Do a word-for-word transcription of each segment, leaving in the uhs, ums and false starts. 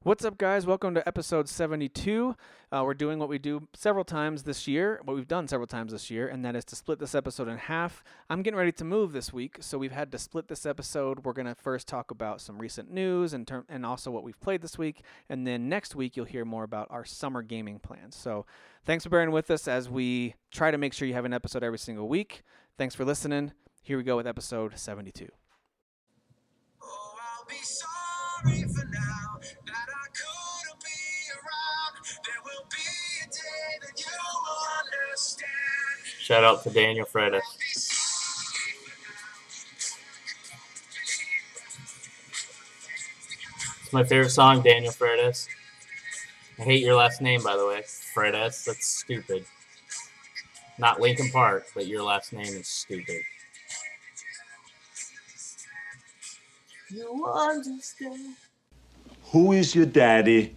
What's up, guys? Welcome to episode seventy-two. Uh, we're doing what we do several times this year, what we've done several times this year, and that is to split this episode in half. I'm getting ready to move this week, so we've had to split this episode. We're going to first talk about some recent news and, term- and also what we've played this week, and then next week you'll hear more about our summer gaming plans. So thanks for bearing with us as we try to make sure you have an episode every single week. Thanks for listening. Here we go with episode seventy-two. Oh, I'll be sorry for now that I couldn't be around. There will be a day that you will understand. Shout out to Daniel Freitas. It's my favorite song, Daniel Freitas. I hate your last name, by the way. Freitas, that's stupid. Not Linkin Park, but your last name is stupid. You understand. Who is your daddy?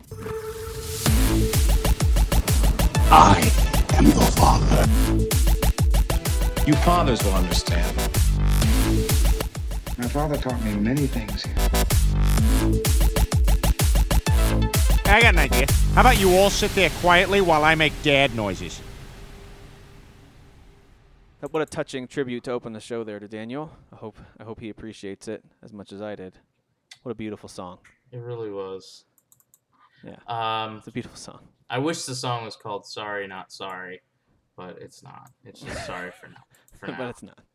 I am your father. You fathers will understand. My father taught me many things. I got an idea. How about you all sit there quietly while I make dad noises? What a touching tribute to open the show there to Daniel. I hope I hope he appreciates it as much as I did. What a beautiful song. It really was. Yeah. Um, It's a beautiful song. I wish the song was called Sorry Not Sorry, but it's not. It's just sorry for now. For now. But it's not.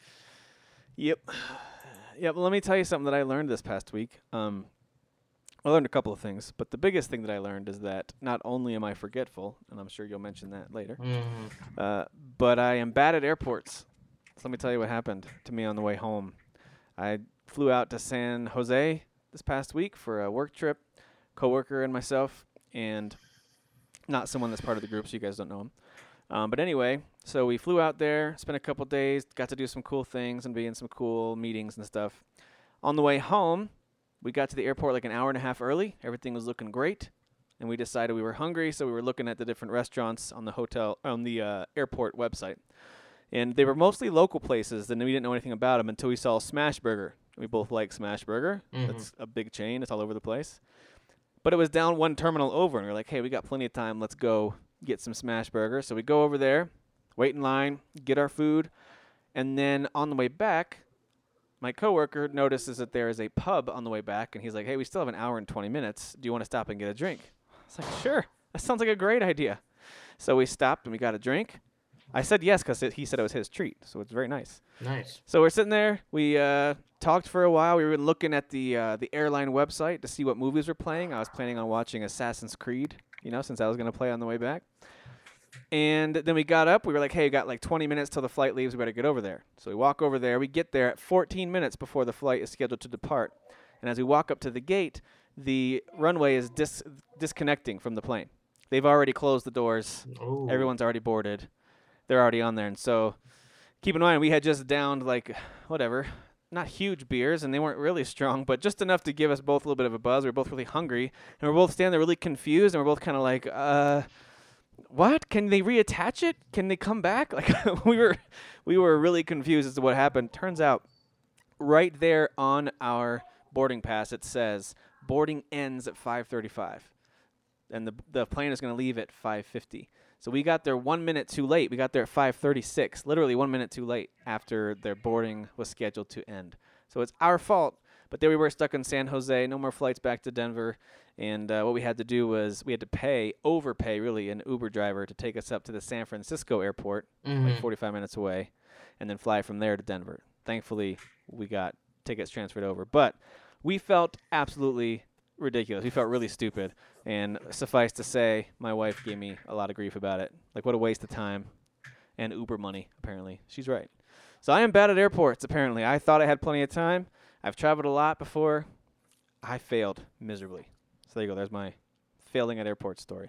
Yep. Yep. Well, let me tell you something that I learned this past week. Um, I learned a couple of things, but the biggest thing that I learned is that not only am I forgetful, and I'm sure you'll mention that later, Mhm. uh, but I am bad at airports. So let me tell you what happened to me on the way home. I flew out to San Jose this past week for a work trip, coworker and myself, and not someone that's part of the group, so you guys don't know him. Um, but anyway, so we flew out there, spent a couple days, got to do some cool things and be in some cool meetings and stuff. On the way home, we got to the airport like an hour and a half early. Everything was looking great, and we decided we were hungry, so we were looking at the different restaurants on the hotel on the uh, airport website. And they were mostly local places, and we didn't know anything about them until we saw Smash Burger. We both like Smash Burger. Mhm. It's a big chain. It's all over the place. But it was down one terminal over, and we are like, hey, we got plenty of time. Let's go get some Smash Burger. So we go over there, wait in line, get our food, and then on the way back, my coworker notices that there is a pub on the way back, and he's like, hey, we still have an hour and twenty minutes. Do you want to stop and get a drink? I was like, sure. That sounds like a great idea. So we stopped, and we got a drink. I said yes because he said it was his treat, so it's very nice. Nice. So we're sitting there. We uh, talked for a while. We were looking at the uh, the airline website to see what movies were playing. I was planning on watching Assassin's Creed, you know, since I was going to play on the way back. And then we got up. We were like, hey, we got like twenty minutes till the flight leaves. We better get over there. So we walk over there. We get there at fourteen minutes before the flight is scheduled to depart. And as we walk up to the gate, the runway is dis- disconnecting from the plane. They've already closed the doors. Ooh. Everyone's already boarded. They're already on there. And so keep in mind, we had just downed like, whatever, not huge beers, and they weren't really strong, but just enough to give us both a little bit of a buzz. We were both really hungry, and we're both standing there really confused, and we're both kind of like, uh, what? Can they reattach it? Can they come back? Like we were we were really confused as to what happened. Turns out right there on our boarding pass, it says boarding ends at five thirty-five, and the the plane is going to leave at five fifty. So we got there one minute too late. We got there at five thirty-six, literally one minute too late after their boarding was scheduled to end. So it's our fault. But there we were stuck in San Jose, no more flights back to Denver. And uh, what we had to do was we had to pay, overpay really, an Uber driver to take us up to the San Francisco airport, Mhm. like forty-five minutes away, and then fly from there to Denver. Thankfully, we got tickets transferred over. But we felt absolutely ridiculous. We felt really stupid. And suffice to say, my wife gave me a lot of grief about it. Like, what a waste of time and Uber money, apparently. She's right. So I am bad at airports, apparently. I thought I had plenty of time. I've traveled a lot before. I failed miserably. So there you go. There's my failing at airports story.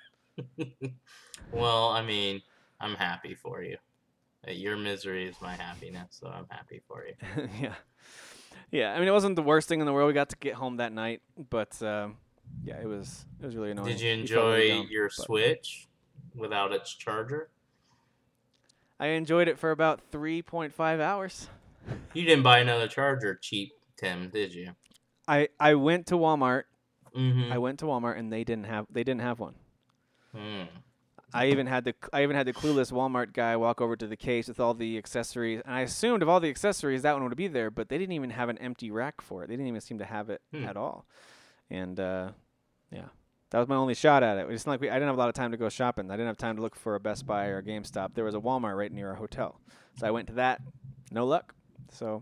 Well, I mean, I'm happy for you. Uh, Your misery is my happiness, so I'm happy for you. Yeah. Yeah, I mean, it wasn't the worst thing in the world. We got to get home that night. But, um, yeah, it was it was really annoying. Did you We felt really enjoy dumb, your but Switch without its charger? I enjoyed it for about three point five hours. You didn't buy another charger cheap, Tim, did you? I, I went to Walmart Mm-hmm. I went to Walmart and they didn't have they didn't have one. Mm. I even had the I even had the clueless Walmart guy walk over to the case with all the accessories, and I assumed of all the accessories that one would be there, but they didn't even have an empty rack for it. They didn't even seem to have it Hmm. at all. And uh, yeah, that was my only shot at it. It's not like we, I didn't have a lot of time to go shopping. I didn't have time to look for a Best Buy or a GameStop. There was a Walmart right near our hotel, so I went to that. No luck. So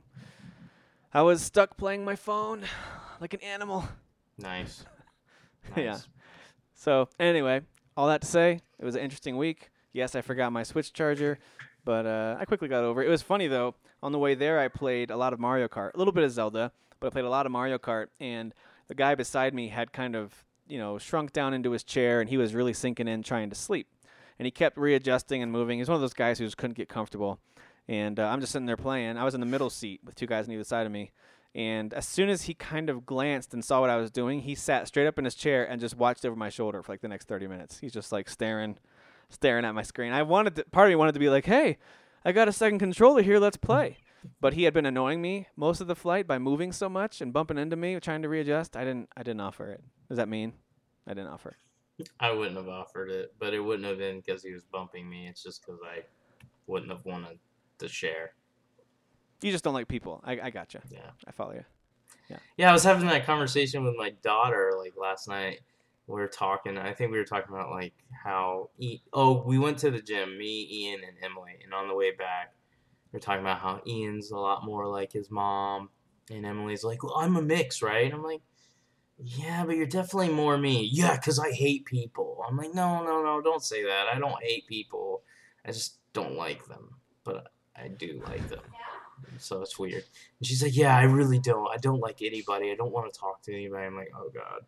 I was stuck playing my phone like an animal. Nice. Yeah. Nice. So anyway, all that to say, it was an interesting week. Yes, I forgot my Switch charger, but uh, I quickly got over it. It was funny, though. On the way there, I played a lot of Mario Kart, a little bit of Zelda, but I played a lot of Mario Kart, and the guy beside me had kind of, you know, shrunk down into his chair, and he was really sinking in trying to sleep. And he kept readjusting and moving. He's one of those guys who just couldn't get comfortable. And uh, I'm just sitting there playing. I was in the middle seat with two guys on either side of me. And as soon as he kind of glanced and saw what I was doing, he sat straight up in his chair and just watched over my shoulder for like the next thirty minutes. He's just like staring, staring at my screen. I wanted to, part of me wanted to be like, hey, I got a second controller here, let's play. But he had been annoying me most of the flight by moving so much and bumping into me, trying to readjust. I didn't, I didn't offer it. Does that mean? I didn't offer it. I wouldn't have offered it, but it wouldn't have been because he was bumping me. It's just because I wouldn't have wanted to share. You just don't like people. I, I gotcha. Yeah. I follow you. Yeah, I was having that conversation with my daughter like last night. We were talking. I think we were talking about like how. E- oh, we went to the gym. Me, Ian, and Emily. And on the way back, we were talking about how Ian's a lot more like his mom, and Emily's like, "Well, I'm a mix, right?" And I'm like, "Yeah, but you're definitely more me." Yeah, because I hate people. I'm like, "No, no, no, don't say that. I don't hate people. I just don't like them, but I do like them." So it's weird. And she's like, yeah, I really don't. I don't like anybody. I don't want to talk to anybody. I'm like, oh, God.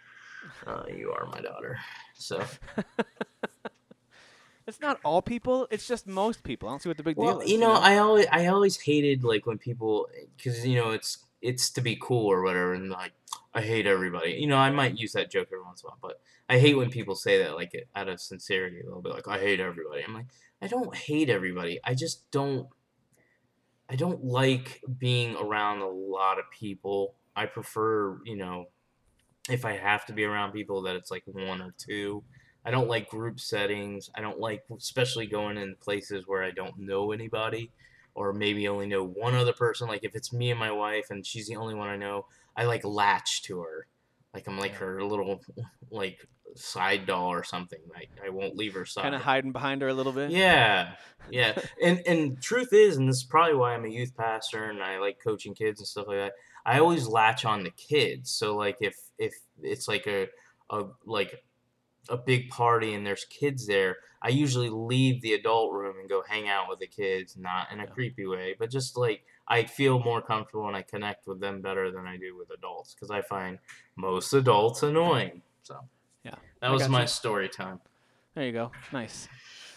Uh, you are my daughter. So. It's not all people. It's just most people. I don't see what the big Well, deal is. you know, I always I always hated, like, when people, because, you know, it's it's to be cool or whatever, and, like, I hate everybody. You know, I might use that joke every once in a while, but I hate when people say that, like, out of sincerity a little bit, like, I hate everybody. I'm like, I don't hate everybody. I just don't. I don't like being around a lot of people. I prefer, you know, if I have to be around people, that it's like one or two. I don't like group settings. I don't like, especially going in places where I don't know anybody or maybe only know one other person. Like if it's me and my wife and she's the only one I know, I like latch to her. Like I'm like her little like side doll or something. Like I won't leave her side. Kind of hiding behind her a little bit. Yeah, yeah. And and truth is, and this is probably why I'm a youth pastor and I like coaching kids and stuff like that. I always latch on to kids. So like if if it's like a a like a big party and there's kids there, I usually leave the adult room and go hang out with the kids, not in a Yeah. creepy way, but just like I feel more comfortable and I connect with them better than I do with adults because I find most adults annoying. So Yeah. that I was got my you. story time. There you go. Nice.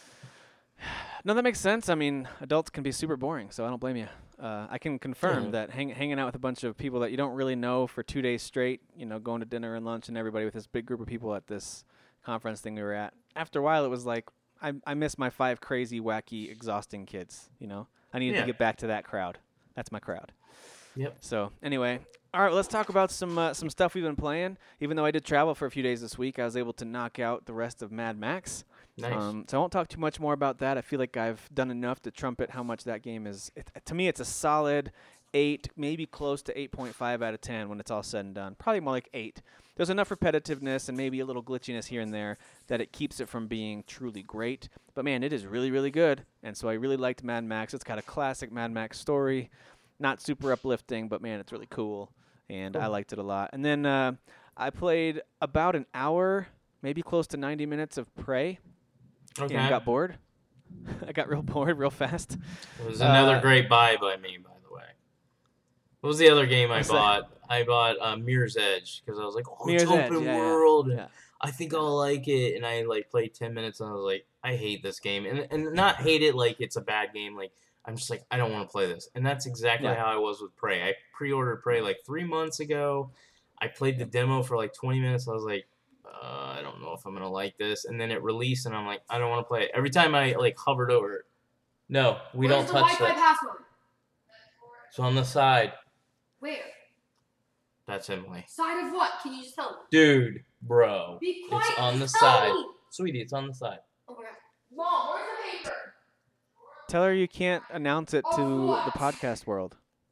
No, that makes sense. I mean, adults can be super boring, so I don't blame you. Uh, I can confirm Yeah. that hang, hanging out with a bunch of people that you don't really know for two days straight, you know, going to dinner and lunch and everybody with this big group of people at this conference thing we were at. After a while, it was like, I, I miss my five crazy, wacky, exhausting kids, you know? I needed Yeah. to get back to that crowd. That's my crowd. Yep. So anyway, all right, let's talk about some uh, some stuff we've been playing. Even though I did travel for a few days this week, I was able to knock out the rest of Mad Max. Nice. Um, so I won't talk too much more about that. I feel like I've done enough to trumpet how much that game is. It, to me, it's a solid eight, maybe close to eight point five out of ten when it's all said and done. Probably more like eight. There's enough repetitiveness and maybe a little glitchiness here and there that it keeps it from being truly great. But man, it is really, really good. And so I really liked Mad Max. It's got a classic Mad Max story. Not super uplifting, but man, it's really cool. And I liked it a lot. And then uh, I played about an hour, maybe close to ninety minutes of Prey. Okay. And got bored. I got real bored real fast. It was another Uh, great buy by me, by the way. What was the other game I What's that? bought? I bought uh, Mirror's Edge because I was like, oh, Mirror's it's Edge, open yeah, yeah, world, and yeah. I think I'll like it. And I like played ten minutes, and I was like, I hate this game, and and not hate it like it's a bad game. Like I'm just like I don't want to play this, and that's exactly Yeah. how I was with Prey. I pre-ordered Prey like three months ago. I played the demo for like twenty minutes. I was like, uh, I don't know if I'm gonna like this, and then it released, and I'm like, I don't want to play it. Every time I like hovered over it, no, we Where's don't the touch Wi-Fi that. password? It's on the side. Where? That's Emily. Side of what? Can you just tell me? Dude, bro. Be quiet. It's on the Tell side. me. Sweetie, it's on the side. Oh my god. Mom, where's the paper? Tell her you can't announce it to Oh, what? the podcast world.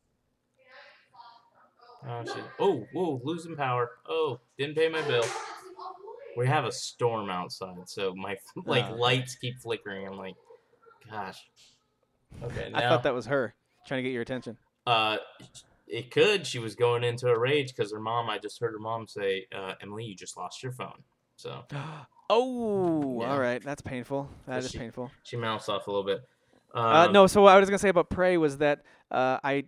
Oh, shit. Oh, whoa, losing power. Oh, didn't pay my bill. We have a storm outside, so my like Oh. lights keep flickering. I'm like, gosh. Okay, now. I thought that was her trying to get your attention. Uh, it could. She was going into a rage because her mom. I just heard her mom say, uh, "Emily, you just lost your phone." So Oh, Yeah. all right. That's painful. That So is she- painful. she moused off a little bit. Um, Uh, no, so what I was gonna say about Prey was that uh, I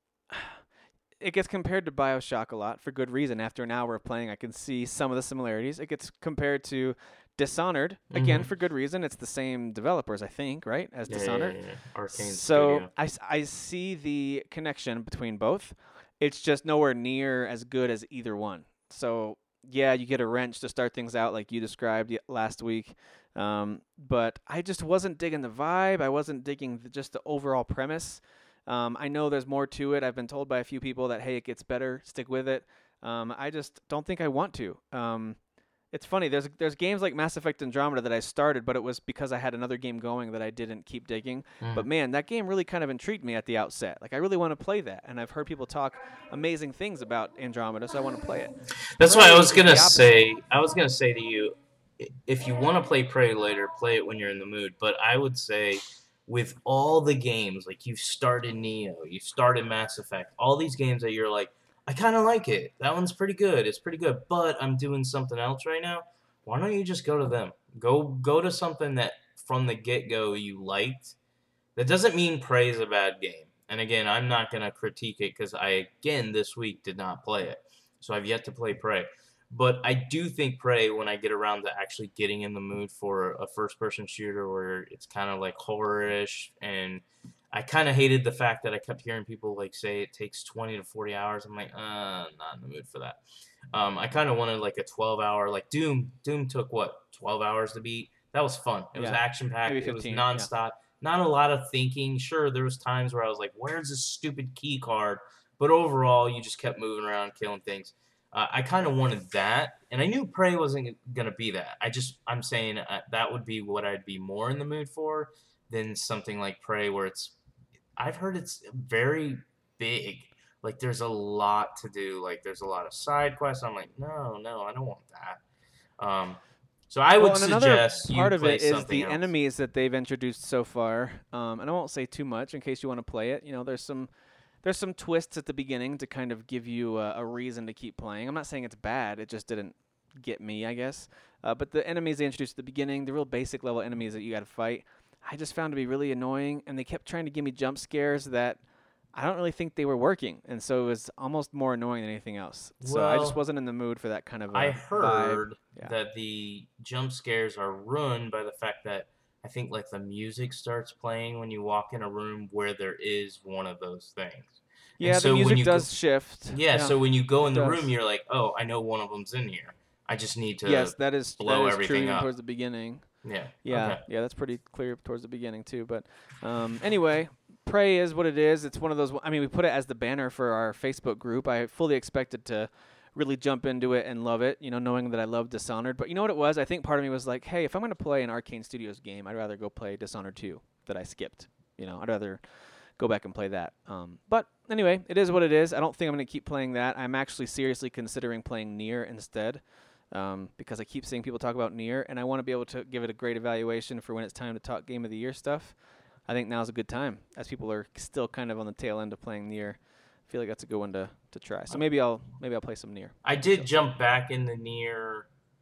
it gets compared to BioShock a lot for good reason. After an hour of playing, I can see some of the similarities. It gets compared to Dishonored again Mhm. for good reason. It's the same developers, I think, right, as yeah, yeah, Dishonored. yeah, yeah. Arcane So Studio. I, s- I see the connection between both. It's just nowhere near as good as either one. So yeah, you get a wrench to start things out like you described y- last week. Um, but I just wasn't digging the vibe. I wasn't digging the, just the overall premise. Um, I know there's more to it. I've been told by a few people that, hey, it gets better. Stick with it. Um, I just don't think I want to. Um, it's funny. There's there's games like Mass Effect Andromeda that I started, but it was because I had another game going that I didn't keep digging. Mm. But man, that game really kind of intrigued me at the outset. Like I really want to play that, and I've heard people talk amazing things about Andromeda, so I want to play it. That's why I Prey was is the gonna opposite. say. I was gonna say to you, i- if you want to play Prey later, play it when you're in the mood. But I would say, with all the games, like you've started Neo, you started Mass Effect, all these games that you're like, I kind of like it. That one's pretty good. It's pretty good. But I'm doing something else right now. Why don't you just go to them? Go go to something that from the get go you liked. That doesn't mean Prey is a bad game. And again, I'm not gonna critique it because I again this week did not play it, so I've yet to play Prey. But I do think Prey, when I get around to actually getting in the mood for a first-person shooter where it's kind of like horror-ish, and I kind of hated the fact that I kept hearing people like say it takes twenty to forty hours. I'm like, uh, not in the mood for that. Um, I kind of wanted like a twelve-hour, like Doom. Doom took what, twelve hours to beat? That was fun. It was Yeah. action-packed. Maybe It was fifteen, yeah. nonstop. Not a lot of thinking. Sure, there was times where I was like, where's this stupid key card? But overall, you just kept moving around, killing things. Uh, I kind of wanted that, and I knew Prey wasn't gonna be that. I just, I'm saying uh, that would be what I'd be more in the mood for than something like Prey, where it's. I've heard it's very big. Like there's a lot to do. Like there's a lot of side quests. I'm like, no, no, I don't want that. Um, so I would well, and another suggest you part of play it is something the else. enemies that they've introduced so far. Um, and I won't say too much in case you want to play it. You know, there's some there's some twists at the beginning to kind of give you a, a reason to keep playing. I'm not saying it's bad. It just didn't get me, I guess. Uh, but the enemies they introduced at the beginning, the real basic level enemies that you got to fight, I just found to be really annoying. And they kept trying to give me jump scares that I don't really think they were working. And so it was almost more annoying than anything else. So I just Well, wasn't in the mood for that kind of a I vibe. heard Yeah. that the jump scares are ruined by the fact that I think like the music starts playing when you walk in a room where there is one of those things. Yeah, so the when music you does go- shift. Yeah, so when you go it in the does. room, you're like, oh, I know one of them's in here. I just need to. yes, that is blow that is everything true even up. towards the beginning. Yeah. Yeah, Okay. yeah, that's pretty clear towards the beginning too. But um, anyway, Prey is what it is. It's one of those. I mean, we put it as the banner for our Facebook group. I fully expected to really jump into it and love it, you know, knowing that I love Dishonored. But you know what it was? I think part of me was like, hey, if I'm going to play an Arcane Studios game, I'd rather go play Dishonored two that I skipped. You know, I'd rather go back and play that. Um, but anyway, it is what it is. I don't think I'm going to keep playing that. I'm actually seriously considering playing Nier instead. Um, because I keep seeing people talk about Nier, and I want to be able to give it a great evaluation for when it's time to talk Game of the Year stuff. I think now's a good time, as people are still kind of on the tail end of playing Nier. I feel like that's a good one to, to try. So maybe I'll maybe I'll play some Nier. I did jump back in the Nier.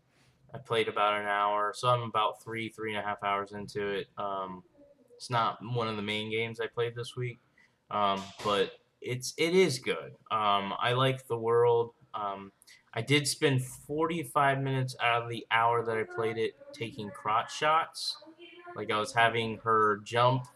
I played about an hour, so I'm about three, three and a half hours into it. Um, it's not one of the main games I played this week, um, but it's it is good. Um, I like the world. Um, I did spend forty-five minutes out of the hour that I played it taking crotch shots. Like I was having her jump,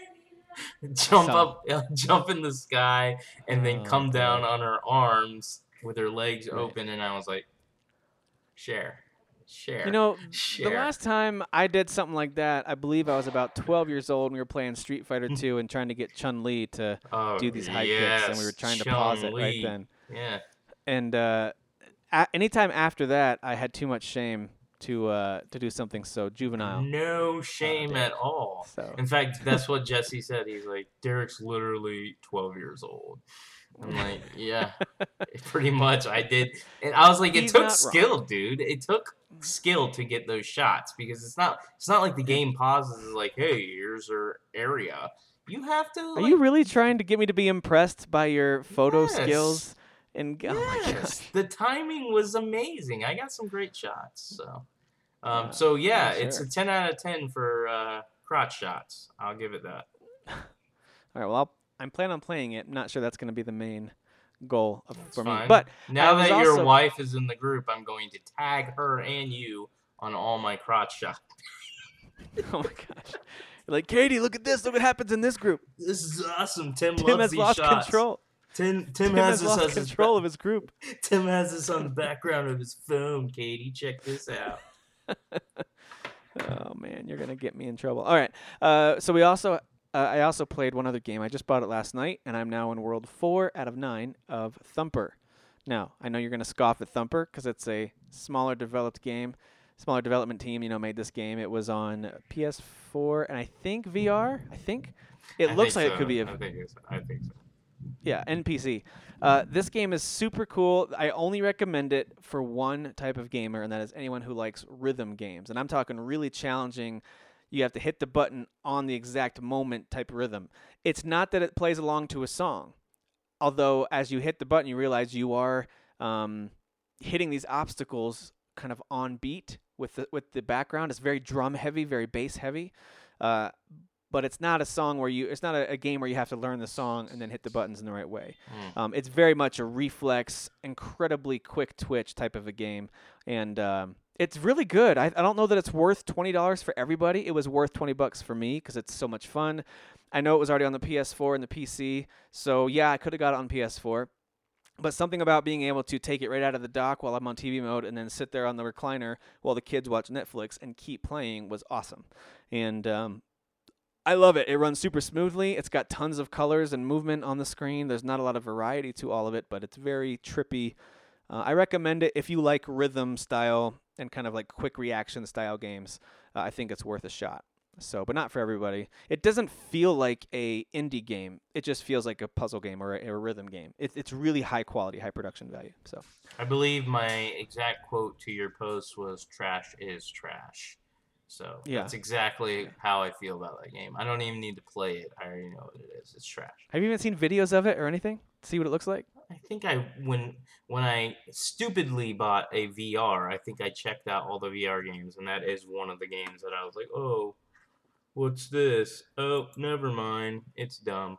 jump So- up, jump in the sky, and then Oh, come down boy. on her arms with her legs Right. open. And I was like, share, share. You know, the share. last time I did something like that, I believe I was about twelve years old, and we were playing Street Fighter two and trying to get Chun-Li to oh, do these high yes, kicks, and we were trying to pause it right Chun-Li. then. Yeah. and uh, a- anytime after that, I had too much shame to uh, to do something so juvenile. No shame Derek. at all. So In fact, that's what Jesse said. He's like, Derek's literally twelve years old. I'm like, yeah, pretty much. I did, and I was like, it He's took not skill, wrong. dude. It took skill to get those shots because it's not. It's not like the game pauses. Is like, hey, here's our area. You have to. Are Like, you really trying to get me to be impressed by your photo Yes. skills? And oh my Yes, gosh. the timing was amazing. I got some great shots. So, um, Uh, so yeah, yeah, it's sure. a ten out of ten for uh, crotch shots. I'll give it that. All right. Well, I'll, I'm planning on playing it. Not sure that's going to be the main goal of, It's for me. fine. But now I was that your also- wife is in the group, I'm going to tag her and you on all my crotch shots. oh my gosh. You're like, Katie, look at this. Look what happens in this group. This is awesome. Tim, Tim loves has these lost shots. control. Tim, Tim, Tim has has this lost as his control ba- of his group. Tim has this on the background of his phone. Katie, check this out. Oh man, you're gonna get me in trouble. All right. Uh, so we also, uh, I also played one other game. I just bought it last night, and I'm now in World Four out of nine of Thumper. Now I know you're gonna scoff at Thumper because it's a smaller developed game, smaller development team. You know, made this game. It was on P S four and I think V R. I think it I looks think like it could so. be a I think it's, I think so. Yeah, N P C. Uh, this game is super cool. I only recommend it for one type of gamer, and that is anyone who likes rhythm games. And I'm talking really challenging. You have to hit the button on the exact moment type rhythm. It's not that it plays along to a song, although as you hit the button, you realize you are um, hitting these obstacles kind of on beat with the with the background. It's very drum heavy, very bass heavy. Uh, But it's not a song where you. It's not a, a game where you have to learn the song and then hit the buttons in the right way. Mm. Um, it's very much a reflex, incredibly quick twitch type of a game, and um, it's really good. I, I don't know that it's worth twenty dollars for everybody. It was worth twenty bucks for me because it's so much fun. I know it was already on the P S four and the P C, so yeah, I could have got it on P S four. But something about being able to take it right out of the dock while I'm on T V mode and then sit there on the recliner while the kids watch Netflix and keep playing was awesome. And um, I love it. It runs super smoothly. It's got tons of colors and movement on the screen. There's not a lot of variety to all of it, but it's very trippy. Uh, I recommend it if you like rhythm style and kind of like quick reaction style games. Uh, I think it's worth a shot. So, but not for everybody. It doesn't feel like a indie game. It just feels like a puzzle game or a, a rhythm game. It, it's really high quality, high production value. So, I believe my exact quote to your post was "Trash is trash." So Yeah. that's exactly how I feel about that game. I don't even need to play it. I already know what it is. It's trash. have you even seen videos of it or anything? See what it looks like? I think I when when I stupidly bought a V R, I think I checked out all the V R games, and that is one of the games that I was like, oh, what's this? Oh, never mind. It's dumb.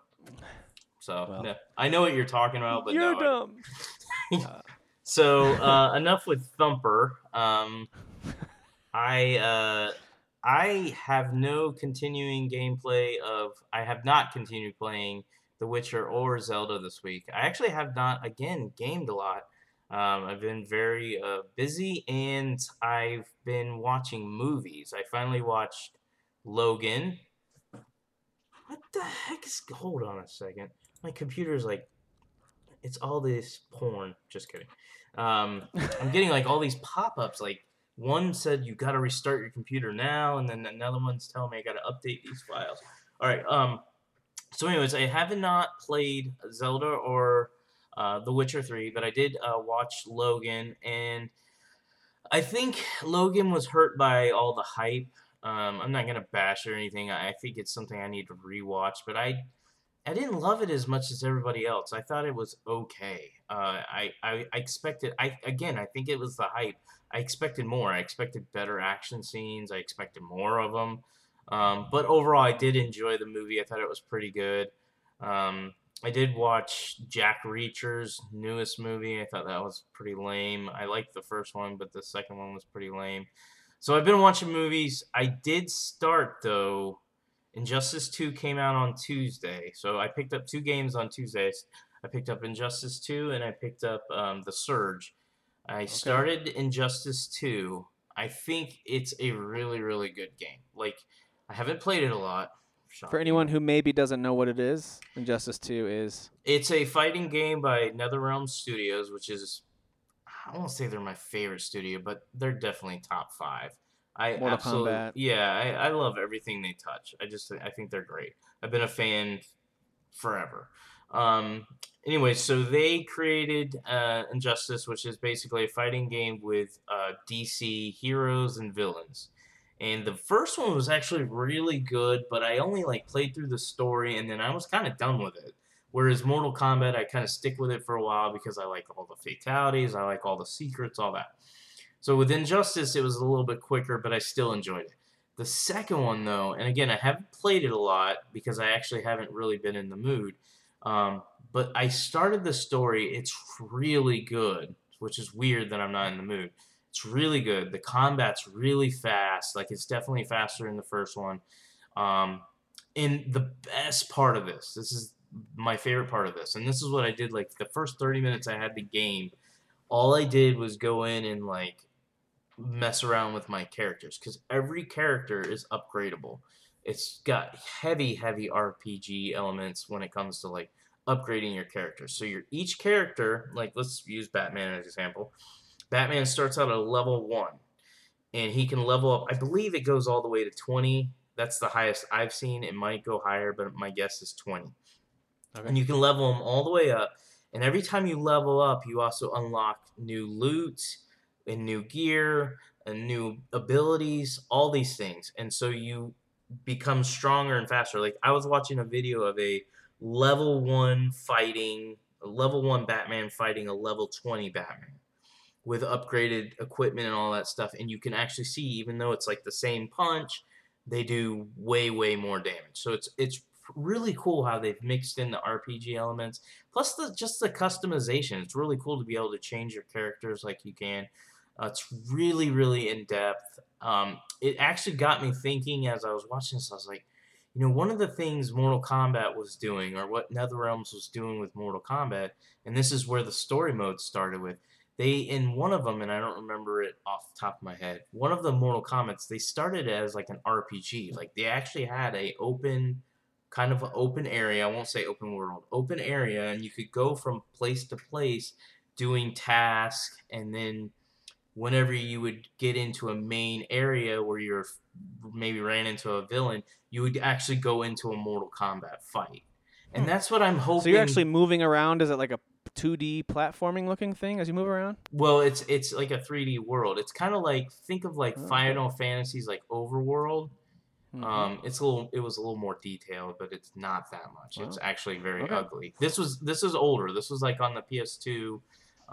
So Well. no, I know what you're talking about, but You're no, I- dumb. So uh, enough with Thumper. Um, I uh, I have no continuing gameplay of. I have not continued playing The Witcher or Zelda this week. I actually have not again gamed a lot. Um, I've been very uh, busy, and I've been watching movies. I finally watched Logan. What the heck is? Hold on a second. My computer's like. It's all this porn. Just kidding. Um, I'm getting like all these pop-ups. Like one said you got to restart your computer now, and then another one's telling me I got to update these files. All right. Um. So, anyways, I have not played Zelda or uh, The Witcher three, but I did uh, watch Logan, and I think Logan was hurt by all the hype. Um, I'm not gonna bash or anything. I think it's something I need to rewatch, but I. I didn't love it as much as everybody else. I thought it was okay. Uh, I, I I expected. I again, I think it was the hype. I expected more. I expected better action scenes. I expected more of them. Um, but overall, I did enjoy the movie. I thought it was pretty good. Um, I did watch Jack Reacher's newest movie. I thought that was pretty lame. I liked the first one, but the second one was pretty lame. So I've been watching movies. I did start though. Injustice two came out on Tuesday, so I picked up two games on Tuesdays. I picked up Injustice two, and I picked up um, The Surge. I started Injustice two. I think it's a really, really good game. Like, I haven't played it a lot. shocking. For anyone who maybe doesn't know what it is, Injustice two is... It's a fighting game by NetherRealm Studios, which is, I won't say they're my favorite studio, but they're definitely top five. I Mortal absolutely, Kombat. Yeah, I, I love everything they touch. I just, I think they're great. I've been a fan forever. Um, anyway, so they created uh, Injustice, which is basically a fighting game with uh, D C heroes and villains. And the first one was actually really good, but I only like played through the story and then I was kind of done with it. Whereas Mortal Kombat, I kind of stick with it for a while because I like all the fatalities, I like all the secrets, all that. So with Injustice, it was a little bit quicker, but I still enjoyed it. The second one, though, and again, I haven't played it a lot because I actually haven't really been in the mood. Um, but I started the story. It's really good, which is weird that I'm not in the mood. It's really good. The combat's really fast. Like, it's definitely faster in the first one. Um, and the best part of this, this is my favorite part of this, and this is what I did, like, the first thirty minutes I had the game, all I did was go in and, like, mess around with my characters, because every character is upgradable. It's got heavy, heavy R P G elements when it comes to, like, upgrading your characters. So your each character, like, let's use Batman as an example. Batman starts out at level one, and he can level up. I believe it goes all the way to twenty. That's the highest I've seen. It might go higher, but my guess is twenty. Okay. And you can level them all the way up. And every time you level up, you also unlock new loot and new gear and new abilities, all these things. And so you become stronger and faster. Like, I was watching a video of a level one fighting, a level one Batman fighting a level twenty Batman with upgraded equipment and all that stuff. And you can actually see, even though it's like the same punch, they do way, way more damage. So it's it's really cool how they've mixed in the R P G elements. Plus, the just the customization. It's really cool to be able to change your characters like you can. Uh, it's really, really in-depth. Um, it actually got me thinking as I was watching this. I was like, you know, one of the things Mortal Kombat was doing, or what NetherRealms was doing with Mortal Kombat, and this is where the story mode started with, they, in one of them, and I don't remember it off the top of my head, one of the Mortal Kombats, they started as like an R P G. Like, they actually had a open, kind of an open area, I won't say open world, open area, and you could go from place to place doing tasks, and then whenever you would get into a main area where you're maybe ran into a villain, you would actually go into a Mortal Kombat fight. And that's what I'm hoping. So you're actually moving around? Is it like a two D platforming looking thing as you move around? Well, it's it's like a three D world. It's kind of like, think of like oh, Final okay. Fantasy's like Overworld. Mm-hmm. Um, it's a little, it was a little more detailed, but it's not that much. Wow. It's actually very okay. ugly. This was this is older. This was like on the P S two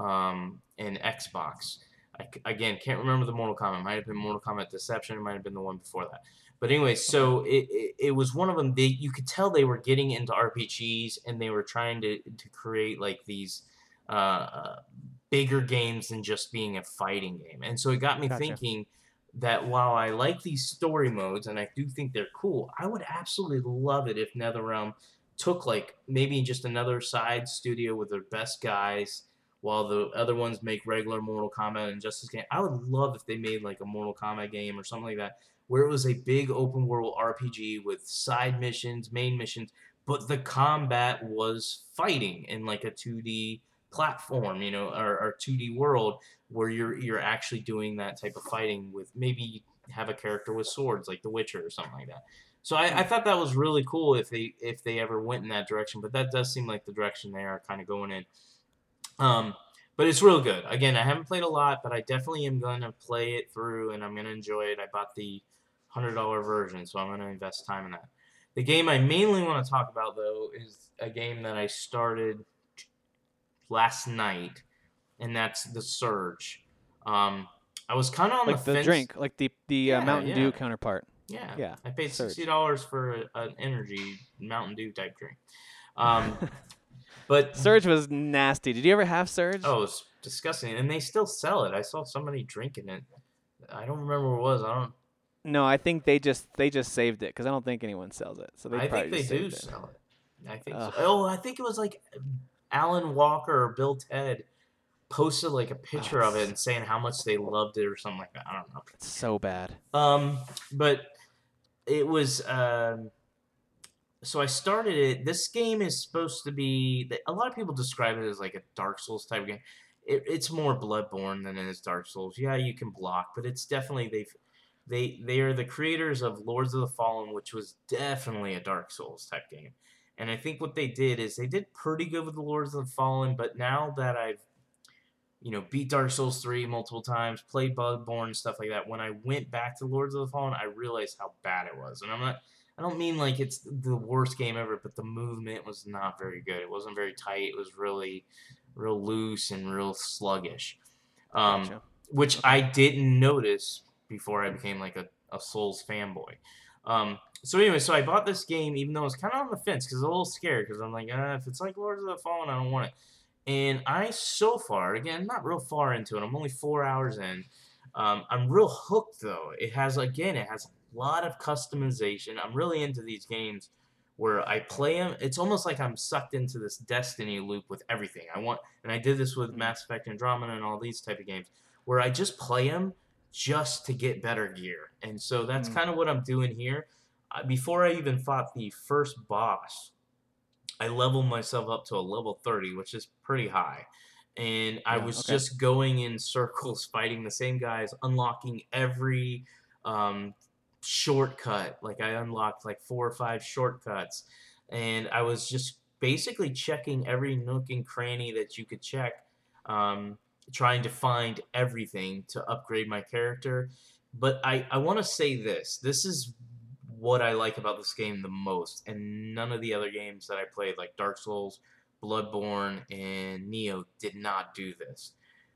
um, and Xbox. I, again, can't remember the Mortal Kombat. It might have been Mortal Kombat Deception. It might have been the one before that. But anyway, so it, it, it was one of them. They, you could tell they were getting into R P Gs, and they were trying to, to create like these uh, uh, bigger games than just being a fighting game. And so it got me gotcha. thinking that while I like these story modes, and I do think they're cool, I would absolutely love it if NetherRealm took like maybe just another side studio with their best guys, while the other ones make regular Mortal Kombat and Justice game. I would love if they made like a Mortal Kombat game or something like that, where it was a big open world R P G with side missions, main missions, but the combat was fighting in like a two D platform, you know, or, or two D world where you're you're actually doing that type of fighting with maybe have a character with swords like The Witcher or something like that. So I, I thought that was really cool if they if they ever went in that direction, but that does seem like the direction they are kind of going in. Um, but it's real good. Again, I haven't played a lot, but I definitely am going to play it through, and I'm going to enjoy it. I bought the one hundred dollar version, so I'm going to invest time in that. The game I mainly want to talk about, though, is a game that I started last night, and that's The Surge. Um, I was kind of on like the, the fence. drink, like the, the yeah, uh, Mountain yeah. Dew counterpart. Yeah, yeah. I paid Surge. sixty dollars for an energy Mountain Dew type drink. Um But Surge was nasty. Did you ever have Surge? Oh, it was disgusting, and they still sell it. I saw somebody drinking it. I don't remember what it was. I don't. No, I think they just they just saved it because I don't think anyone sells it. So they I probably think they just do saved sell it. I think Ugh. so. Oh, I think it was like Alan Walker or Bill Ted posted like a picture oh, of it and saying how much they loved it or something like that. I don't know. It's so bad. Um, but it was. Um, so I started it. This game is supposed to be. A lot of people describe it as like a Dark Souls type game. It, it's more Bloodborne than it is Dark Souls. Yeah, you can block, but it's definitely they've they they are the creators of Lords of the Fallen, which was definitely a Dark Souls type game. And I think what they did is they did pretty good with the Lords of the Fallen. But now that I've you know beat Dark Souls three multiple times, played Bloodborne, stuff like that, when I went back to Lords of the Fallen, I realized how bad it was. And I'm not. I don't mean like it's the worst game ever, but the movement was not very good. It wasn't very tight. It was really, real loose and real sluggish, um, Gotcha. which I didn't notice before I became like a, a Souls fanboy. Um, so anyway, so I bought this game even though I was kind of on the fence because I was a little scared because I'm like, uh, if it's like Lords of the Fallen, I don't want it. And I so far, again, not real far into it. I'm only four hours in. Um, I'm real hooked though. It has again, it has a lot of customization. I'm really into these games where I play them. It's almost like I'm sucked into this Destiny loop with everything. I want, and I did this with Mass Effect Andromeda and all these type of games where I just play them just to get better gear. And so that's Mm. kind of what I'm doing here. Uh, before I even fought the first boss, I leveled myself up to a level thirty, which is pretty high. And I Yeah, was okay. just going in circles, fighting the same guys, unlocking every um, shortcut. Like I unlocked like four or five shortcuts, and I was just basically checking every nook and cranny that you could check, um, trying to find everything to upgrade my character. But I, I want to say this. This is what I like about this game the most, and none of the other games that I played, like Dark Souls, Bloodborne, and Neo, did not do this.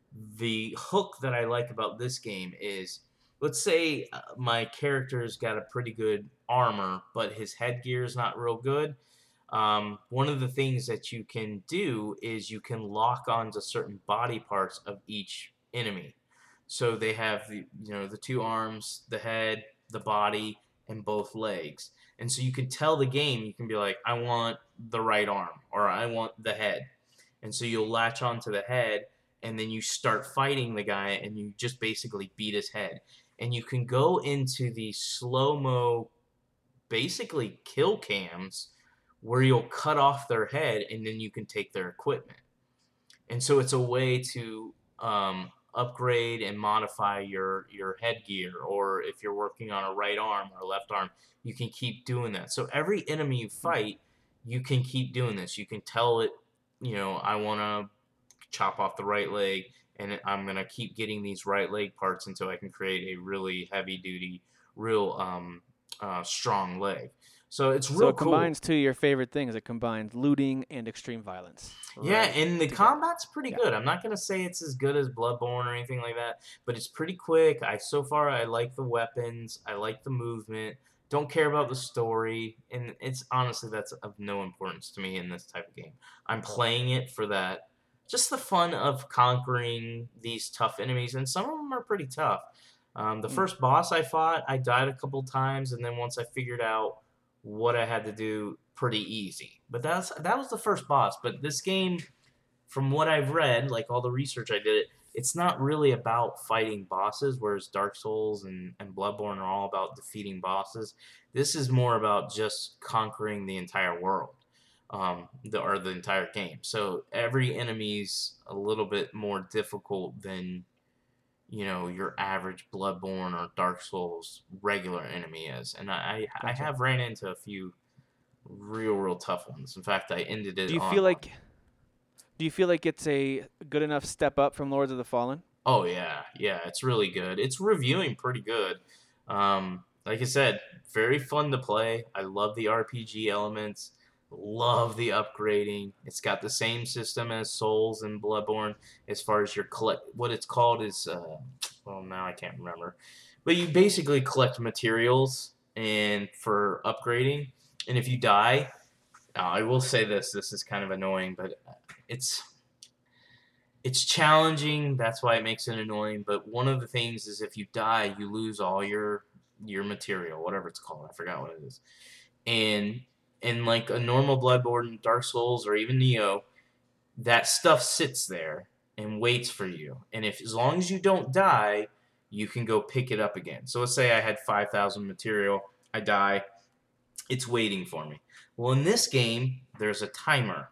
The hook that I like about this game is, let's say uh, my character's got a pretty good armor, but his headgear is not real good. Um, one of the things that you can do is you can lock onto certain body parts of each enemy. So they have the you know the two arms, the head, the body, and both legs. And so you can tell the game, you can be like, I want the right arm, or I want the head. And so you'll latch onto the head, and then you start fighting the guy, and you just basically beat his head. And you can go into the slow-mo, basically kill cams, where you'll cut off their head, and then you can take their equipment. And so it's a way to um, upgrade and modify your, your headgear, or if you're working on a right arm or a left arm, you can keep doing that. So every enemy you fight, you can keep doing this. You can tell it, you know, I want to chop off the right leg, and I'm going to keep getting these right leg parts until I can create a really heavy-duty, real um, uh, strong leg. So it's real So it cool. combines two of your favorite things. It combines looting and extreme violence. Yeah, right and the together. combat's pretty Yeah. good. I'm not gonna say it's as good as Bloodborne or anything like that, but it's pretty quick. I so far I like the weapons, I like the movement. Don't care about the story, and it's honestly that's of no importance to me in this type of game. I'm playing it for that, just the fun of conquering these tough enemies, and some of them are pretty tough. Um, the Mm. first boss I fought, I died a couple times, and then once I figured out what I had to do, pretty easy. But that's that was the first boss. But this game, from what I've read, like all the research I did, it's not really about fighting bosses, whereas Dark Souls and, and Bloodborne are all about defeating bosses. This is more about just conquering the entire world, um, the, or the entire game. So every enemy's a little bit more difficult than, you know, your average Bloodborne or Dark Souls regular enemy is. And I, I Gotcha. have ran into a few real, real tough ones. In fact, I ended it Do you on feel one. like do you feel like it's a good enough step up from Lords of the Fallen? Oh, yeah. Yeah, it's really good. It's reviewing pretty good. Um, like I said, very fun to play. I love the R P G elements. Love the upgrading. It's got the same system as Souls and Bloodborne as far as your collect. What it's called is, uh, well, now I can't remember. But you basically collect materials and for upgrading. And if you die, uh, I will say this. This is kind of annoying, but it's it's challenging. That's why it makes it annoying. But one of the things is if you die, you lose all your your material, whatever it's called. I forgot what it is. And in like a normal Bloodborne, Dark Souls, or even Neo, that stuff sits there and waits for you. And if as long as you don't die, you can go pick it up again. So let's say I had five thousand material, I die, it's waiting for me. Well, in this game, there's a timer.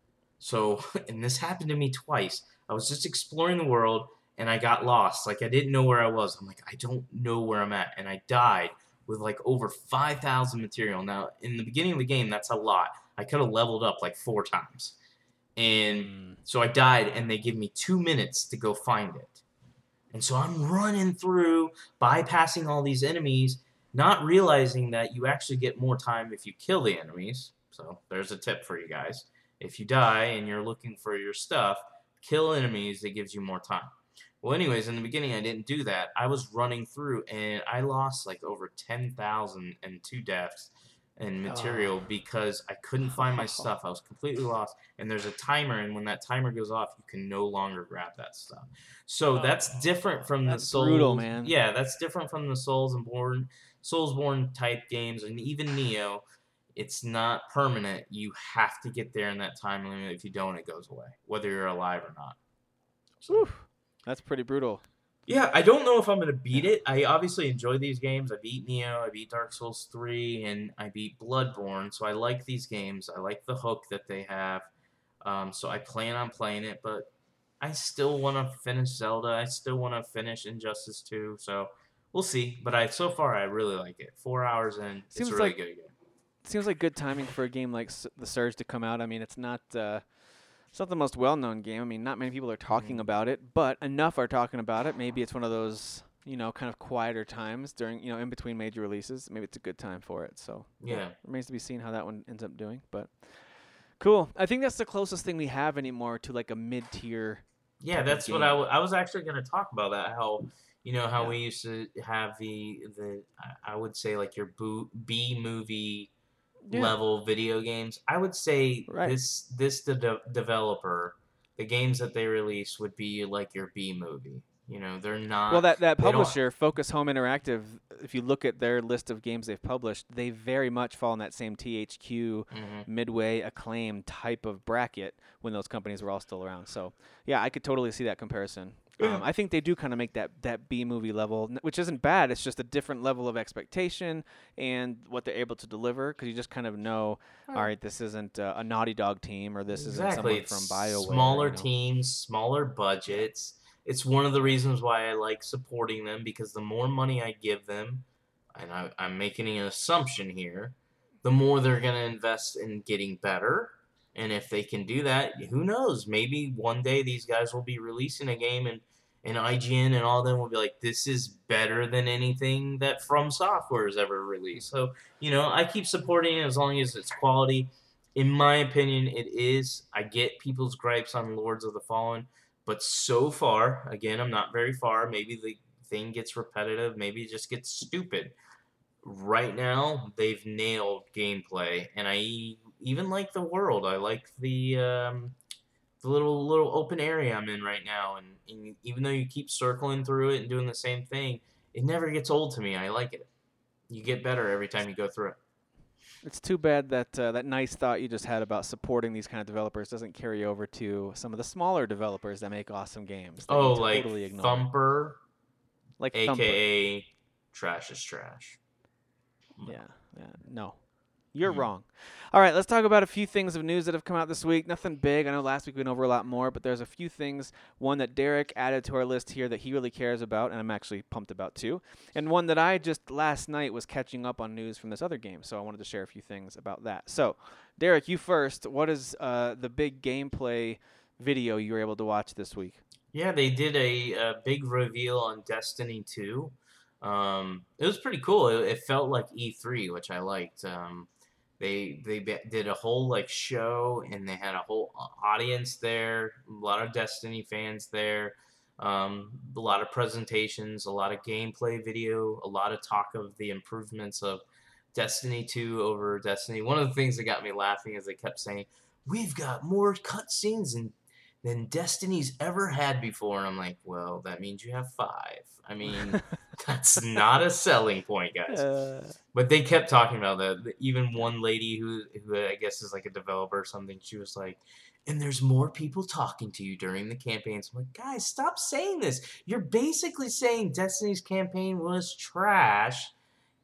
So, and this happened to me twice. I was just exploring the world, and I got lost. Like, I didn't know where I was. I'm like, I don't know where I'm at. And I died with, like, over five thousand material. Now, in the beginning of the game, that's a lot. I could have leveled up, like, four times. And mm. so I died, and they give me two minutes to go find it. And so I'm running through, bypassing all these enemies, not realizing that you actually get more time if you kill the enemies. So there's a tip for you guys. If you die and you're looking for your stuff, kill enemies, it gives you more time. Well, anyways, in the beginning, I didn't do that. I was running through, and I lost like over ten thousand and two deaths in material oh. because I couldn't find my stuff. I was completely lost, and there's a timer, and when that timer goes off, you can no longer grab that stuff. So oh. that's different from that's the Souls. Brutal, man. Yeah, that's different from the Souls and Born, Soulsborne type games, and even Neo. It's not permanent. You have to get there in that time limit. If you don't, it goes away, whether you're alive or not. So. Oof. That's pretty brutal. Yeah, I don't know if I'm going to beat it. I obviously enjoy these games. I beat Neo, I beat Dark Souls three, and I beat Bloodborne. So I like these games. I like the hook that they have. Um, so I plan on playing it, but I still want to finish Zelda. I still want to finish Injustice two. So we'll see. But I so far, I really like it. Four hours in, seems it's a really like, good game. Seems like good timing for a game like The Surge to come out. I mean, it's not... Uh, It's not the most well-known game. I mean, not many people are talking about it, but enough are talking about it. Maybe it's one of those, you know, kind of quieter times during, you know, in between major releases. Maybe it's a good time for it. So, yeah. yeah, remains to be seen how that one ends up doing. But cool. I think that's the closest thing we have anymore to like a mid-tier. Yeah, that's what I, w- I was actually going to talk about. That how, you know, how yeah. we used to have the the I would say like your B movie. Yeah. level video games. I would say right. this this the de- developer, the games that they release would be like your B movie. You know, they're not. Well, that that publisher, Focus Home Interactive, if you look at their list of games they've published, they very much fall in that same T H Q, mm-hmm. Midway, Acclaim type of bracket when those companies were all still around. So, yeah, I could totally see that comparison. Um, I think they do kind of make that, that B-movie level, which isn't bad. It's just a different level of expectation and what they're able to deliver, because you just kind of know, all right, this isn't uh, a Naughty Dog team, or this exactly. isn't someone from BioWare. Smaller you know? teams, smaller budgets. It's one of the reasons why I like supporting them, because the more money I give them, and I, I'm making an assumption here, the more they're going to invest in getting better. And if they can do that, who knows? Maybe one day these guys will be releasing a game, and, and I G N and all of them will be like, this is better than anything that From Software has ever released. So, you know, I keep supporting it as long as it's quality. In my opinion, it is. I get people's gripes on Lords of the Fallen, but so far, again, I'm not very far. Maybe the thing gets repetitive. Maybe it just gets stupid. Right now, they've nailed gameplay, and I even like the world. I like the um, the little little open area I'm in right now, and, and even though you keep circling through it and doing the same thing, it never gets old to me. I like it. You get better every time you go through it. It's too bad that uh, that nice thought you just had about supporting these kind of developers doesn't carry over to some of the smaller developers that make awesome games. Oh, like totally Thumper, like A K A Thumper. Trash is Trash. Yeah, yeah, no. You're mm-hmm. wrong. All right, let's talk about a few things of news that have come out this week. Nothing big. I know last week we went over a lot more, but there's a few things. One that Derek added to our list here that he really cares about, and I'm actually pumped about too. And one that I just last night was catching up on news from this other game, so I wanted to share a few things about that. So, Derek, you first. What is uh, the big gameplay video you were able to watch this week? Yeah, they did a, a big reveal on Destiny two. Um, it was pretty cool. It, it felt like E three, which I liked. Um, They they did a whole like show, and they had a whole audience there. A lot of Destiny fans there. Um, a lot of presentations, a lot of gameplay video, a lot of talk of the improvements of Destiny two over Destiny. One of the things that got me laughing is they kept saying, "We've got more cutscenes than than Destiny's ever had before." And I'm like, well, that means you have five. I mean, that's not a selling point, guys. Uh, but they kept talking about that. Even one lady who, who I guess is like a developer or something, she was like, and there's more people talking to you during the campaigns. I'm like, guys, stop saying this. You're basically saying Destiny's campaign was trash,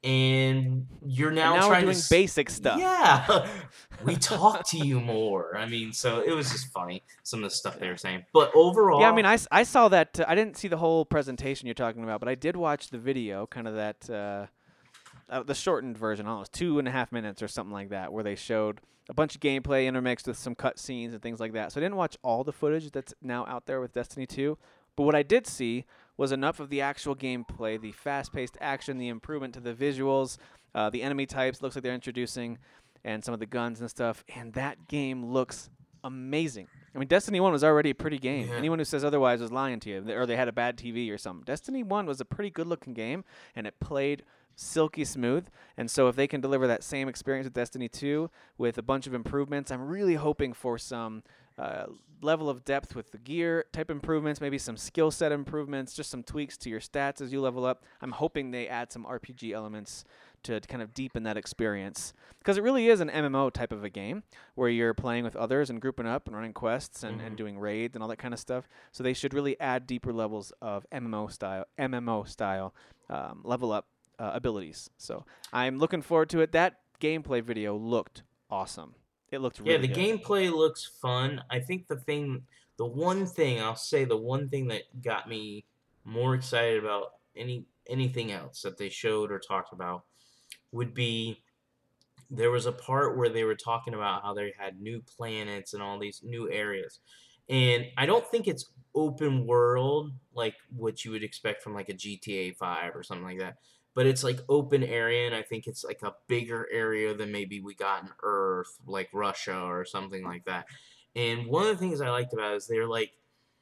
and you're now, and now trying we're doing to s- basic stuff. Yeah, we talk to you more. I mean, so it was just funny, some of the stuff they were saying. But overall, Yeah, I mean, I, s- I saw that. Uh, I didn't see the whole presentation you're talking about, but I did watch the video, kind of that, uh, uh, the shortened version. I don't know, it was two and a half minutes or something like that, where they showed a bunch of gameplay intermixed with some cut scenes and things like that. So I didn't watch all the footage that's now out there with Destiny two, but what I did see was enough of the actual gameplay, the fast-paced action, the improvement to the visuals, uh, the enemy types looks like they're introducing, and some of the guns and stuff, and that game looks amazing. I mean, Destiny one was already a pretty game. Yeah. Anyone who says otherwise is lying to you, or they had a bad T V or something. Destiny one was a pretty good-looking game, and it played silky smooth. And so if they can deliver that same experience with Destiny two with a bunch of improvements, I'm really hoping for some uh, level of depth with the gear type improvements, maybe some skill set improvements, just some tweaks to your stats as you level up. I'm hoping they add some R P G elements to, to kind of deepen that experience, because it really is an M M O type of a game where you're playing with others and grouping up and running quests and, Mhm. and doing raids and all that kind of stuff. So they should really add deeper levels of M M O style M M O style um, level up uh, abilities. So I'm looking forward to it. That gameplay video looked awesome. It looked really yeah, the good. gameplay looks fun. I think the thing, the one thing I'll say, the one thing that got me more excited about any anything else that they showed or talked about would be there was a part where they were talking about how they had new planets and all these new areas. And I don't think it's open world like what you would expect from like a G T A five or something like that. But it's like open area, and I think it's like a bigger area than maybe we got in Earth, like Russia or something like that. And one of the things I liked about it is they're like,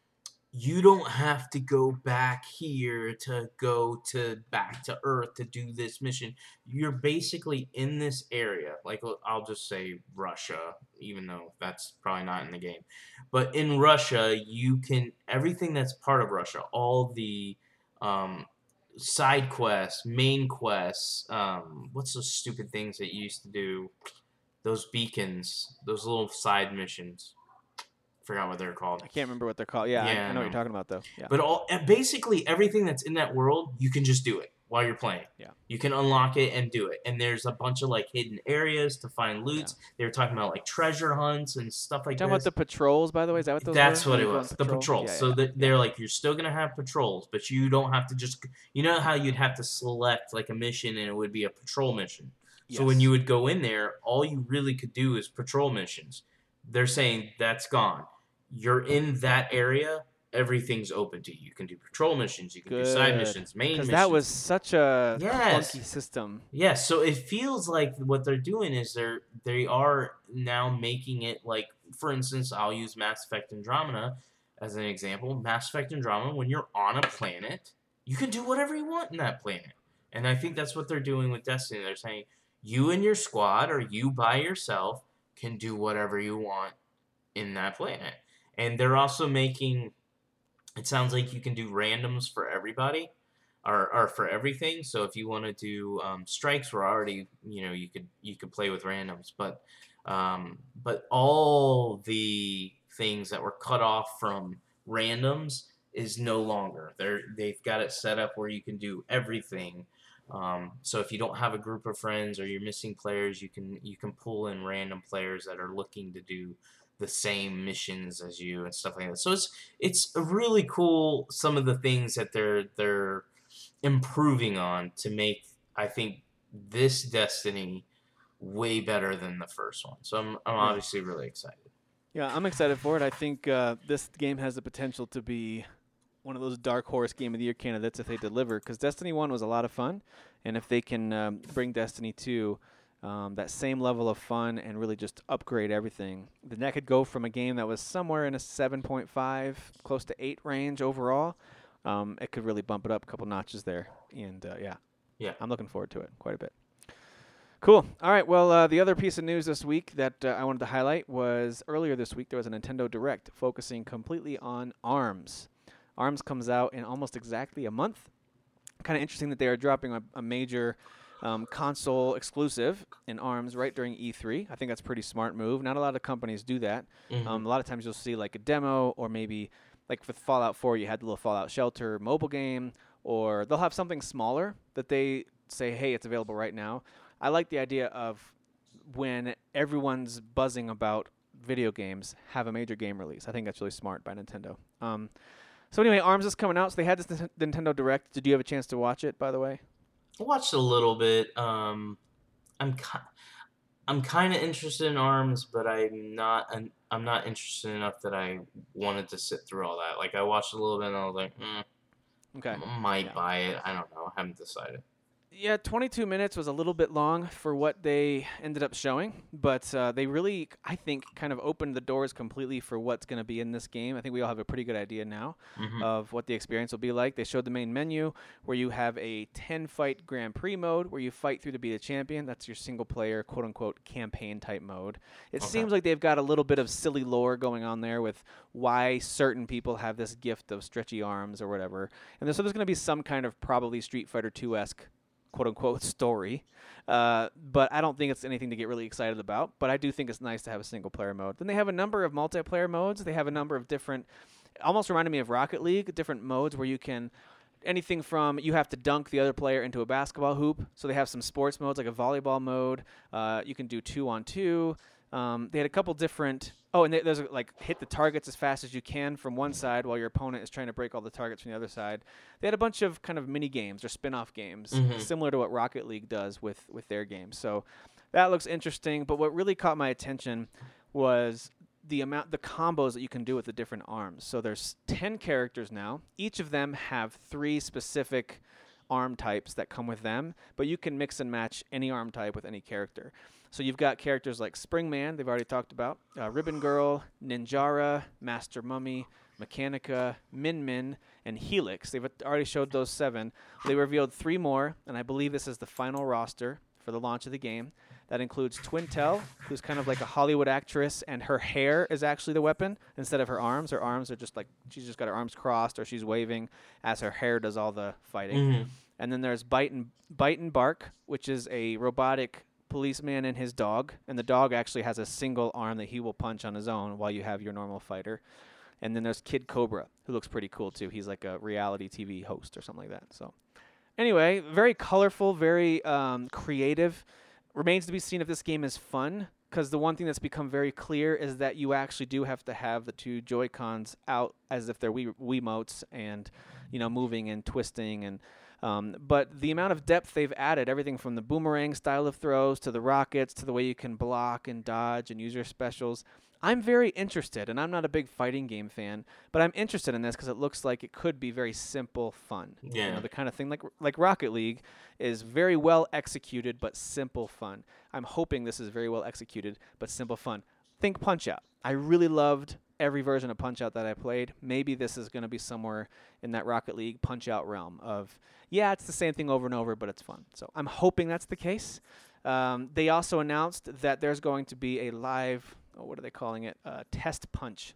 you don't have to go back here to go to back to Earth to do this mission. You're basically in this area. Like, I'll just say Russia, even though that's probably not in the game. But in Russia, you can, everything that's part of Russia, all the um, side quests, main quests, um, what's those stupid things that you used to do? Those beacons, those little side missions. Forgot what they're called. I can't remember what they're called. Yeah, I, Yeah, I know what I you're know. talking about, though. Yeah. But all and basically everything that's in that world, you can just do it while you're playing. Yeah. You can unlock it and do it. And there's a bunch of like hidden areas to find loots. They were talking about like treasure hunts and stuff like talking about this. the patrols, by the way. Is that what those That's were? what When it you go on was. The patrols. Yeah, so yeah, that they're like, you're still gonna have patrols, but you don't have to just. You know how you'd have to select like a mission and it would be a patrol mission. So when Yes. you would go in there, all you really could do is patrol missions. They're saying that's gone. You're in that area, everything's open to you. You can do patrol missions, you can do side Good. missions, main missions. Because that was such a Yes. clunky system. Yeah, so it feels like what they're doing is they're they are now making it like, for instance, I'll use Mass Effect Andromeda as an example. Mass Effect Andromeda, when you're on a planet, you can do whatever you want in that planet. And I think that's what they're doing with Destiny. They're saying you and your squad or you by yourself can do whatever you want in that planet. And they're also making, it sounds like you can do randoms for everybody, or, or for everything. So if you want to do um, strikes, we're already, you know, you could you could play with randoms. But um, but all the things that were cut off from randoms is no longer. They're they've got it set up where you can do everything. Um, so if you don't have a group of friends or you're missing players, you can you can pull in random players that are looking to do the same missions as you and stuff like that. So it's it's really cool, some of the things that they're they're improving on to make, I think, this Destiny way better than the first one. So I'm I'm obviously really excited. Yeah, I'm excited for it. I think uh, this game has the potential to be one of those dark horse game of the year candidates if they deliver, because Destiny one was a lot of fun, and if they can um, bring Destiny two um, that same level of fun and really just upgrade everything, then that could go from a game that was somewhere in a seven point five, close to eight range overall. Um, it could really bump it up a couple notches there, and uh, yeah, Yeah. I'm looking forward to it quite a bit. Cool. All right. Well, uh, the other piece of news this week that uh, I wanted to highlight was earlier this week there was a Nintendo Direct focusing completely on ARMS. ARMS comes out in almost exactly a month. Kind of interesting that they are dropping a, a major um, console exclusive in ARMS right during E three. I think that's a pretty smart move. Not a lot of companies do that. Mhm. Um, a lot of times you'll see like a demo, or maybe like with Fallout four, you had the little Fallout Shelter mobile game, or they'll have something smaller that they say, hey, it's available right now. I like the idea of when everyone's buzzing about video games, have a major game release. I think that's really smart by Nintendo. Um, so anyway, ARMS is coming out. So they had this N- Nintendo Direct. Did you have a chance to watch it, by the way? I watched a little bit. Um, I'm ki- I'm kind of interested in ARMS, but I'm not. An, I'm not interested enough that I wanted to sit through all that. Like I watched a little bit and I was like, mm, Okay. I might Yeah. buy it. I don't know. I haven't decided. Yeah, twenty-two minutes was a little bit long for what they ended up showing, but uh, they really, I think, kind of opened the doors completely for what's going to be in this game. I think we all have a pretty good idea now Mhm. of what the experience will be like. They showed the main menu where you have a ten-fight Grand Prix mode where you fight through to be the champion. That's your single-player, quote-unquote, campaign-type mode. It Okay. seems like they've got a little bit of silly lore going on there with why certain people have this gift of stretchy arms or whatever. And there's, so there's going to be some kind of probably Street Fighter two-esque quote-unquote story, uh, but I don't think it's anything to get really excited about, but I do think it's nice to have a single-player mode. Then they have a number of multiplayer modes. They have a number of different, almost reminded me of Rocket League, different modes where you can, anything from you have to dunk the other player into a basketball hoop, so they have some sports modes like a volleyball mode. Uh, you can do two-on-two. Um, they had a couple different. Oh, and they, there's like hit the targets as fast as you can from one side while your opponent is trying to break all the targets from the other side. They had a bunch of kind of mini games or spin-off games, Mhm. similar to what Rocket League does with with their games. So that looks interesting. But what really caught my attention was the amount, the combos that you can do with the different arms. So there's ten characters now. Each of them have three specific arm types that come with them, but you can mix and match any arm type with any character. So you've got characters like Springman, they've already talked about, uh, Ribbon Girl, Ninjara, Master Mummy, Mechanica, Min Min, and Helix. They've already showed those seven. They revealed three more, and I believe this is the final roster for the launch of the game. That includes Twintel, who's kind of like a Hollywood actress, and her hair is actually the weapon instead of her arms. Her arms are just like, she's just got her arms crossed or she's waving as her hair does all the fighting. Mhm. And then there's Bite and, Bite and Bark, which is a robotic policeman and his dog. And the dog actually has a single arm that he will punch on his own while you have your normal fighter. And then there's Kid Cobra, who looks pretty cool too. He's like a reality T V host or something like that. So anyway, very colorful, very um, creative. Remains to be seen if this game is fun, because the one thing that's become very clear is that you actually do have to have the two Joy-Cons out as if they're Wii Wiimotes and, you know, moving and twisting. and um, But the amount of depth they've added, everything from the boomerang style of throws to the rockets to the way you can block and dodge and use your specials, I'm very interested, and I'm not a big fighting game fan, but I'm interested in this because it looks like it could be very simple fun. You Yeah. know, the kind of thing like like Rocket League is very well executed but simple fun. I'm hoping this is very well executed but simple fun. Think Punch-Out. I really loved every version of Punch-Out that I played. Maybe this is going to be somewhere in that Rocket League Punch-Out realm of, yeah, it's the same thing over and over, but it's fun. So I'm hoping that's the case. Um, they also announced that there's going to be a live, oh, what are they calling it, uh, test punch.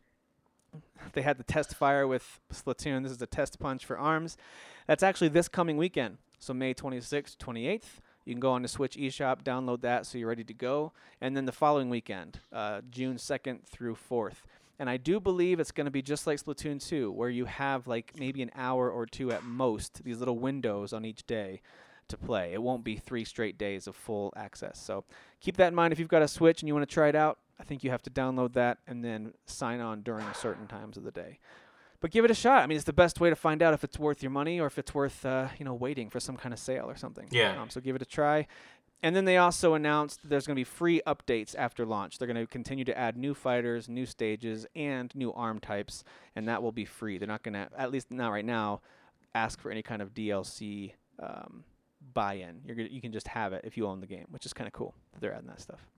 They had the test fire with Splatoon. This is the test punch for ARMS. That's actually this coming weekend, so May twenty-sixth, twenty-eighth. You can go on the Switch eShop, download that so you're ready to go. And then the following weekend, uh, June second through fourth. And I do believe it's going to be just like Splatoon two, where you have like maybe an hour or two at most, these little windows on each day to play. It won't be three straight days of full access. So keep that in mind if you've got a Switch and you want to try it out. I think you have to download that and then sign on during certain times of the day. But give it a shot. I mean, it's the best way to find out if it's worth your money or if it's worth, uh, you know, waiting for some kind of sale or something. Yeah. Um, so give it a try. And then they also announced there's going to be free updates after launch. They're going to continue to add new fighters, new stages, and new arm types, and that will be free. They're not going to, at least not right now, ask for any kind of D L C um, buy-in. You're gonna, you can just have it if you own the game, which is kind of cool that they're adding that stuff.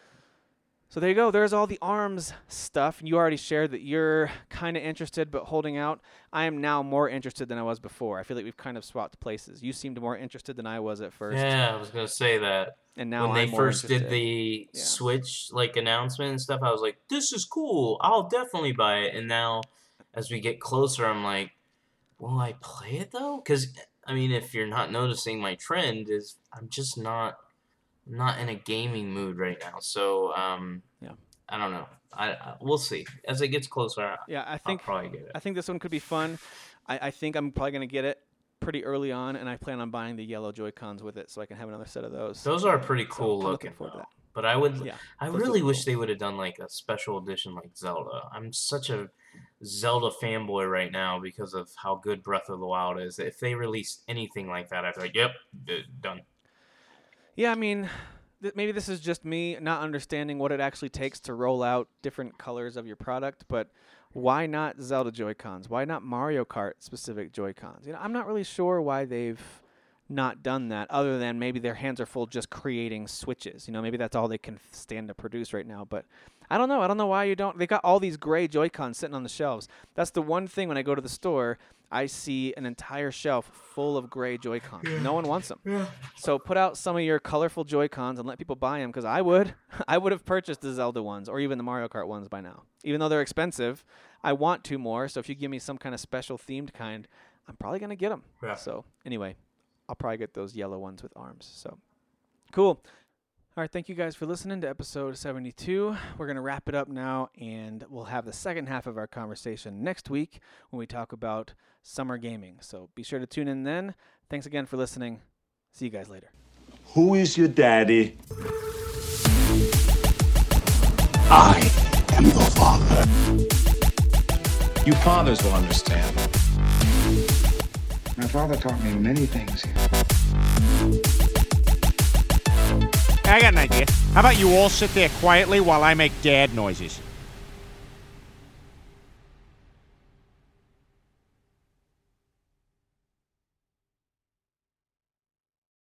So there you go. There's all the ARMS stuff. You already shared that you're kind of interested but holding out. I am now more interested than I was before. I feel like we've kind of swapped places. You seemed more interested than I was at first. Yeah, I was gonna say that. And now when I'm they more first interested. did the Yeah. Switch like announcement and stuff, I was like, "This is cool. I'll definitely buy it." And now, as we get closer, I'm like, "Will I play it though?" Because I mean, if you're not noticing, my trend is I'm just not not in a gaming mood right now. So um, Yeah. I don't know. I, I we'll see as it gets closer. I, Yeah, I I'll think probably get it. I think this one could be fun. I, I think I'm probably going to get it pretty early on, and I plan on buying the yellow Joy-Cons with it so I can have another set of those. Those are pretty cool so I'm looking. looking forward to that. But I would, Yeah, I those really look wish cool. they would have done like a special edition like Zelda. I'm such a Zelda fanboy right now because of how good Breath of the Wild is. If they released anything like that, I'd be like, yep, d- done. Yeah, I mean, th- maybe this is just me not understanding what it actually takes to roll out different colors of your product, but why not Zelda Joy-Cons? Why not Mario Kart specific Joy-Cons? You know, I'm not really sure why they've not done that, other than maybe their hands are full just creating Switches. You know, maybe that's all they can stand to produce right now. But I don't know. I don't know why you don't. They got all these gray Joy-Cons sitting on the shelves. That's the one thing when I go to the store, I see an entire shelf full of gray Joy-Cons. Yeah. No one wants them. Yeah. So put out some of your colorful Joy-Cons and let people buy them, because I would. I would have purchased the Zelda ones or even the Mario Kart ones by now. Even though they're expensive, I want two more. So if you give me some kind of special themed kind, I'm probably going to get them. Yeah. So anyway, I'll probably get those yellow ones with arms. So cool. All right, thank you guys for listening to episode seventy-two. We're going to wrap it up now, and we'll have the second half of our conversation next week when we talk about summer gaming. So be sure to tune in then. Thanks again for listening. See you guys later. Who is your daddy? I am the father. You fathers will understand. My father taught me many things. I got an idea. How about you all sit there quietly while I make dad noises?